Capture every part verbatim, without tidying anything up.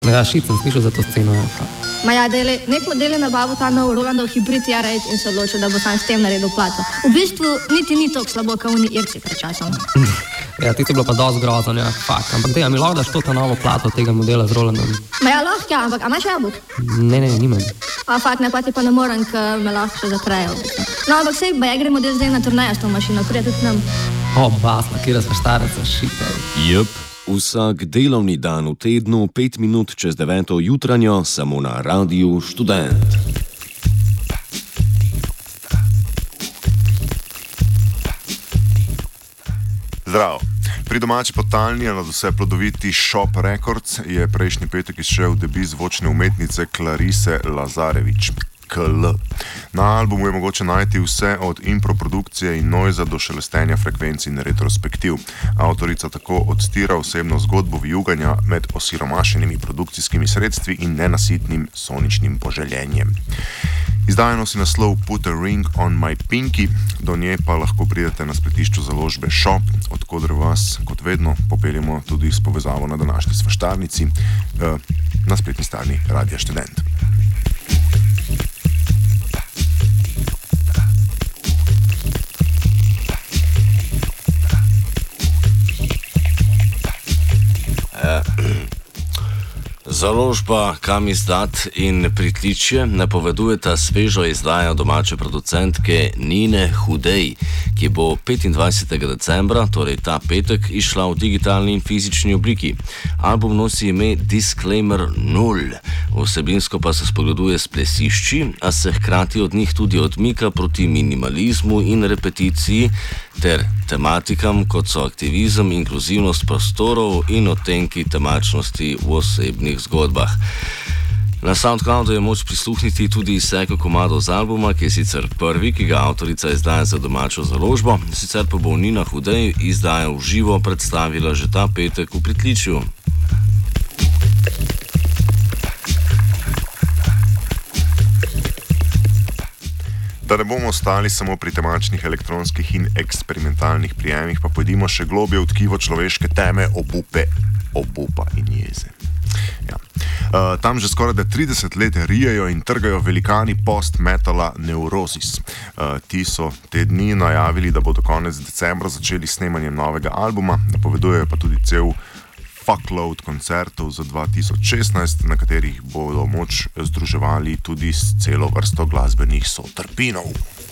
Ja, šit sem slišal za to sceno. Ja. Ma ja, da je nek model nabavil ta nov Rolandov hibrid R osem in se odločil, da bo sam s tem naredil plato. V bistvu niti ni tako slabo, kot oni Irci pred časom. Ja, ti si bilo pa dosti grozno, ja, fakt. Ampak te, a mi lahko daš to ta novo plato tega modela z Rolandom? Ma ja, lahko, ja, ampak a imaš jabolk? Ne, ne, nimam. A fakt, ne, pa ti pa ne morem, ker me lahko še zatrejo. No, ampak sej, ba ja gremo del zdaj na turnejo s to mašino, prija tudi nam. O, basna, kjer smo štareca, šita. Jep. Vsak delovni dan v tednu, pet minut čez deveto jutranjo, samo na Radiu Študent. Zdravo. Pri domači podtalni, a nadvse plodoviti Shop Records je prejšnji petek izšel debut zvočne umetnice Clarise Lazarević. K L. Na albumu je mogoče najti vse od improprodukcije in noiza do šelestenja frekvenc in retrospektiv. Avtorica tako odstira osebno zgodbo vijuganja med osiromašenimi produkcijskimi sredstvi in nenasitnim soničnim poželjenjem. Izdaja nosi naslov Put a Ring on My Pinky, do nje pa lahko pridete na spletišču založbe Shop, odkudr vas, kot vedno, popeljemo tudi s povezavo na današnji svaštarnici eh, na spletni strani Radia Študent. Založba Kam izdat in Pritličje napovedujeta svežo izdajo domače producentke Nine Hudej, ki bo petindvajsetega decembra, torej ta petek, išla v digitalni in fizični obliki. Album nosi ime Disclaimer nul, vsebinsko pa se spogleduje s plesišči, a se hkrati od njih tudi odmika proti minimalizmu in repeticiji ter tematikam, kot so aktivizem, inkluzivnost prostorov in odtenki temačnosti v osebnih zgodbah. Na SoundCloudu je moč prisluhniti tudi izseku komadov z albuma, ki je sicer prvi, ki ga avtorica izdaja za domačo založbo, sicer pa bo Nina Hudej izdajo v živo predstavila že ta petek v Pritličju. Da ne bomo ostali samo pri temačnih elektronskih in eksperimentalnih prijemih, pa pojdimo še globje v tkivo človeške teme, obupe, obupa in jeze. Ja. Uh, tam že skoraj da trideset let rijejo in trgajo velikani post-metala Neurosis. Uh, ti so te dni najavili, da bodo konec decembra začeli s snemanjem novega albuma, napovedujejo pa tudi cel fuckload koncertov za dva tisoč šestnajst, na katerih bodo moč združevali tudi s celo vrsto glasbenih sotrpinov.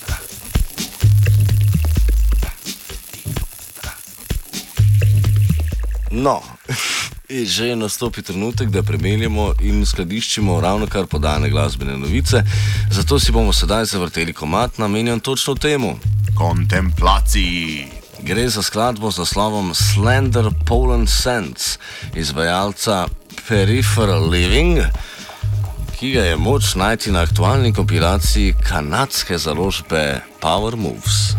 No, že nastopi trenutek, da premeljamo in skladiščimo ravno kar podane glasbene novice, zato si bomo sedaj zavrteli komad namenjen točno temu. Kontemplaciji. Gre za skladbo z naslovom Slender Poland Sands, izvajalca Peripheral Living, ki ga je moč najti na aktualni kompilaciji kanadske založbe Power Moves.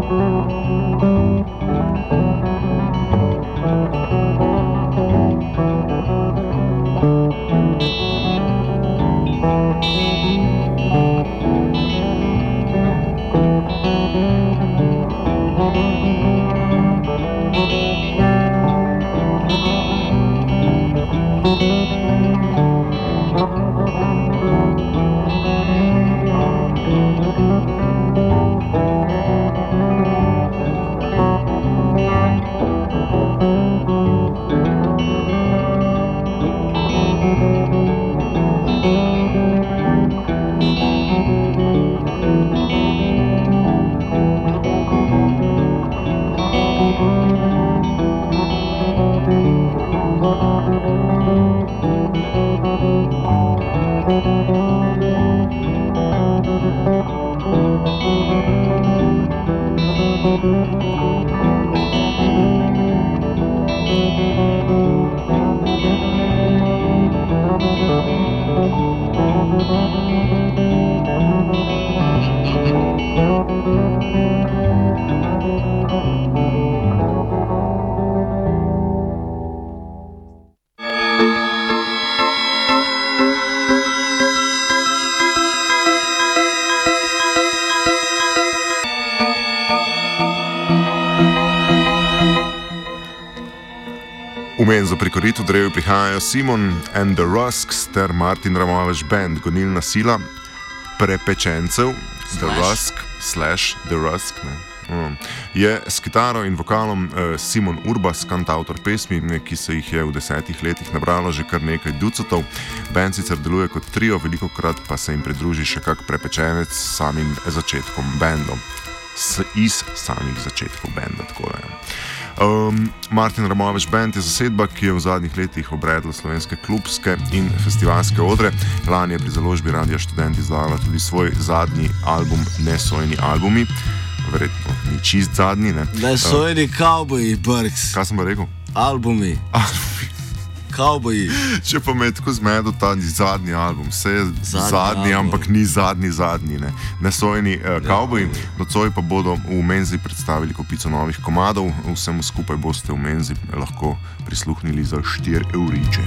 V menzo pri Koritu dreju prihajajo Simon and the Rusks ter Martin Ramovež Band, gonilna sila prepečencev, The Rusk slash The Rusk, ne. Um, je s kitaro in vokalom uh, Simon Urbas, kantautor pesmi, ki se jih je v desetih letih nabralo že kar nekaj ducatov. Band sicer deluje kot trio, velikokrat pa se jim pridruži še kak prepečenec s samim začetkom bendom. S, iz samih začetkov benda, tako da je. Um, Martin Ramovež Band je zasedba, ki je v zadnjih letih obredla slovenske klubske in festivalske odre. Lani je pri založbi Radia Študent izdala tudi svoj zadnji album Nesojeni albumi. Verjetno ni čist zadnji, ne? Nesojeni uh, kavboji, Brks. Kaj sem pa rekel? Albumi. Albumi. Kavboji. Če pa me je tako zmedel ta zadnji album, vse je zadnji, zadnji ampak ni zadnji zadnji, ne. Nesojeni uh, kavboji, nocoj pa bodo v menzi predstavili kopico novih komadov, vsemu skupaj boste v menzi lahko prisluhnili za štiri evriče.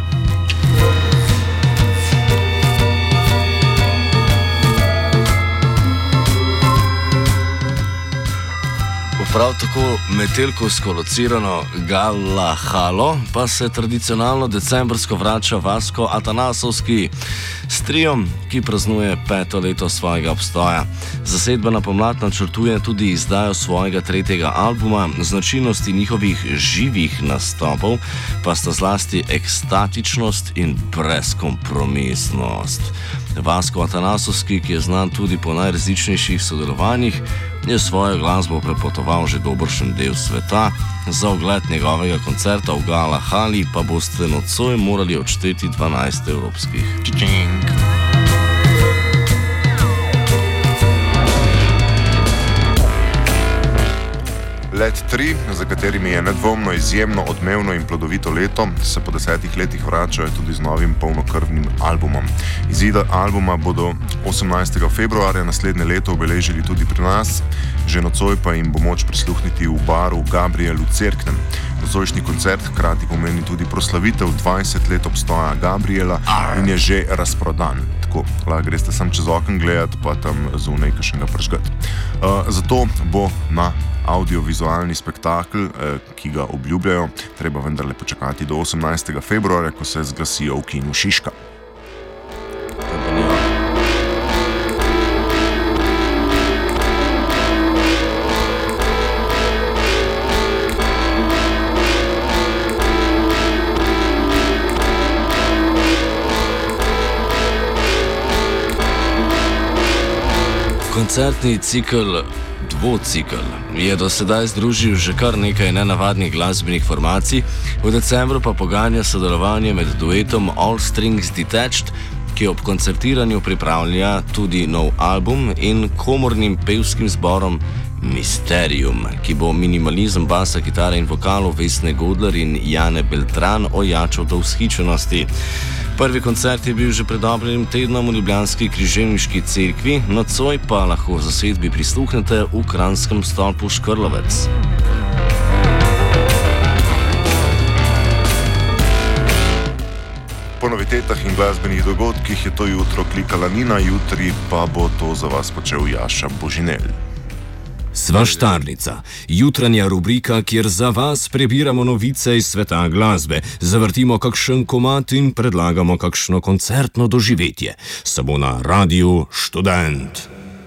Prav tako metelkovsko locirano Galahalo pa se tradicionalno decembrsko vrača Vasko Atanasovski s triom, ki praznuje peto leto svojega obstoja. Zasedba na pomlad načrtuje tudi izdajo svojega tretjega albuma, značilnosti njihovih živih nastopov pa sta zlasti ekstatičnost in brezkompromisnost. Vasko Atanasovski, ki je znan tudi po najrazličnejših sodelovanjih, je svojo glasbo prepotoval že dobršen del sveta. Za ogled njegovega koncerta v Galahali pa boste nocoj morali odšteti dvanajst evropskih. Čičink. Let tri, za katerimi je nedvomno izjemno odmevno in plodovito leto, se po desetih letih vračajo tudi z novim polnokrvnim albumom. Izida albuma bodo osemnajstega februarja naslednje leto obeležili tudi pri nas, že nocoj pa jim bo moč prisluhniti v baru Gabriel v Cerknem. Nocojšnji koncert hkrati pomeni tudi proslavitev dvajset let obstoja Gabriela in je že razprodan. Tako, lahko greste sam čez okno gledati, pa tam zunaj kakšnega pržgati. Uh, zato bo na audiovizualni spektakel, eh, ki ga obljubljajo, treba vendarle počakati do osemnajstega februarja, ko se zglasijo v kinu Šiška. Koncertni cikl Dvocikl je do sedaj združil že kar nekaj nenavadnih glasbenih formacij, v decembru pa poganja sodelovanje med duetom All Strings Detached, ki ob koncertiranju pripravlja tudi nov album, in komornim pevskim zborom Mysterium, ki bo minimalizem basa, kitare in vokalov Vesne Godler in Jane Beltran ojačal do vzhičenosti. Prvi koncert je bil že pred dobrim tednom v ljubljanski križevniški cerkvi, nocoj pa lahko zasedbi prisluhnete v Kranjskem stolpu Škrlovec. Po novitetah in glasbenih dogodkih je to jutro klikala Nina, jutri pa bo to za vas počel Jaša Božinel. Sva štarnica, jutranja rubrika, kjer za vas prebiramo novice iz sveta glasbe, zavrtimo kakšen komad in predlagamo kakšno koncertno doživetje. Samo na Radiu Študent.